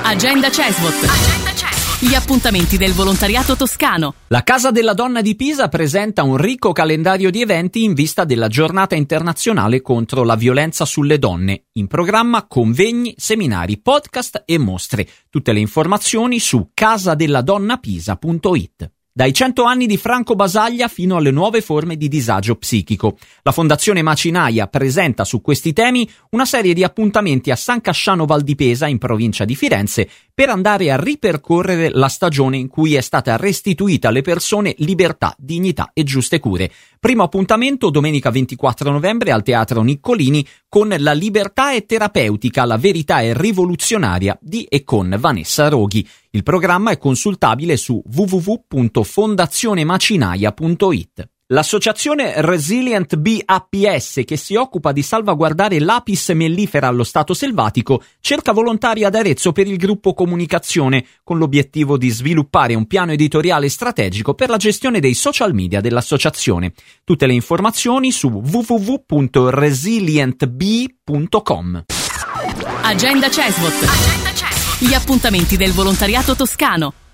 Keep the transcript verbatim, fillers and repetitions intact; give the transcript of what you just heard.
Agenda Cesvot. Agenda Cesvot. Gli appuntamenti del volontariato toscano. La Casa della Donna di Pisa presenta un ricco calendario di eventi in vista della Giornata internazionale contro la violenza sulle donne. In programma convegni, seminari, podcast e mostre. Tutte le informazioni su casadelladonnapisa punto it. Dai cento anni di Franco Basaglia fino alle nuove forme di disagio psichico. La Fondazione Macinaia presenta su questi temi una serie di appuntamenti a San Casciano Val di Pesa, in provincia di Firenze, per andare a ripercorrere la stagione in cui è stata restituita alle persone libertà, dignità e giuste cure. Primo appuntamento domenica ventiquattro novembre al Teatro Niccolini con La libertà è terapeutica, la verità è rivoluzionaria di e con Vanessa Roghi. Il programma è consultabile su w w w punto fondazionemacinaia punto it. L'associazione Resilient B A P S, che si occupa di salvaguardare l'apis mellifera allo stato selvatico, cerca volontari ad Arezzo per il gruppo Comunicazione, con l'obiettivo di sviluppare un piano editoriale strategico per la gestione dei social media dell'associazione. Tutte le informazioni su w w w punto resilient b punto com. Agenda Cesvot. Agenda Cesvot. Gli appuntamenti del volontariato toscano.